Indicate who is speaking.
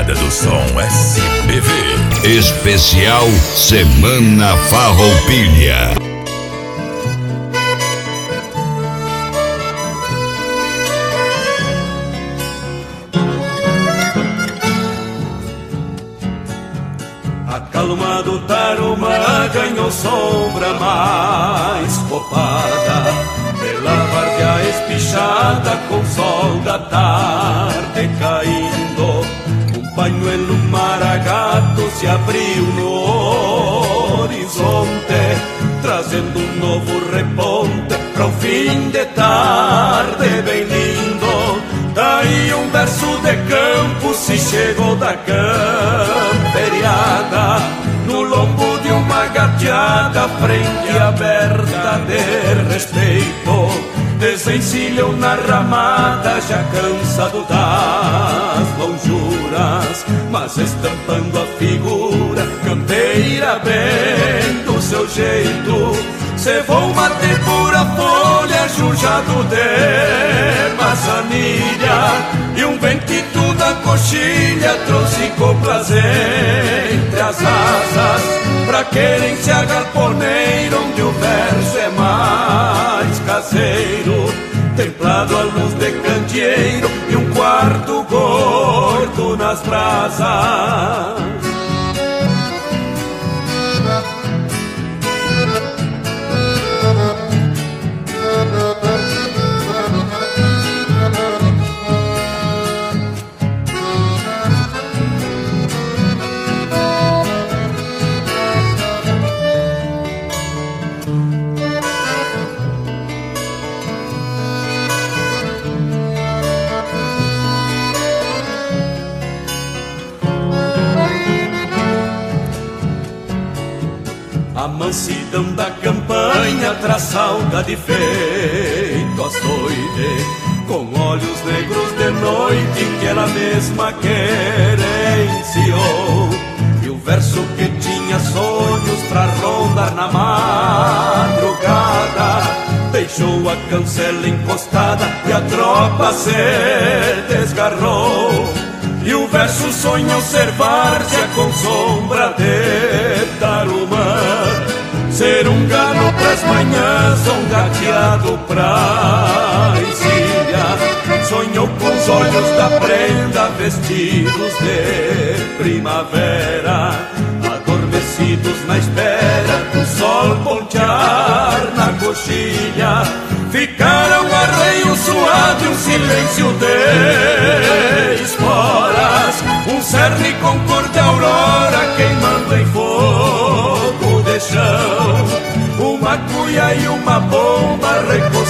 Speaker 1: Brigada do Som SPV.
Speaker 2: Especial Semana Farroupilha.
Speaker 3: A calma do Tarumã ganhou sombra mais copada, pela várzea espichada com o sol da tarde caindo. Um pañuelo maragato se abriu no horizonte, trazendo um novo reponte para um fim de tarde bem lindo. Daí um verso de campo se chegou da camperiada, no lombo de uma gateada, frente aberta de respeito. Desencilhou na ramada, já cansado das lonjuras, mas estampando a figura campeira bem do seu jeito. Cevou mate pura folha, jujado de maçanilha, e um ventito da coxilha trouxe coplas entre as asas, pra querência galponeira, onde o verso é mais caseiro, templado à luz de candeeiro e um quarto gordo nas brasas. A mansidão da campanha traz saudade feito açoite, com olhos negros de noite que ela mesma querenciou. E o verso que tinha sonhos pra rondar na madrugada, deixou a cancela encostada e a tropa se desgarrou. E o verso sonhou ser várzea com sombra de Tarumã, ser um galo pras manhãs, um gateado pra encilha. Sonhou com os olhos da prenda, vestidos de primavera, adormecidos na espera do sol pontear na coxilha. Ficaram arreio suado e um silêncio de esporas, um cerne com cor de aurora queimando em fogo de chão, uma cuia e uma bomba recorrendo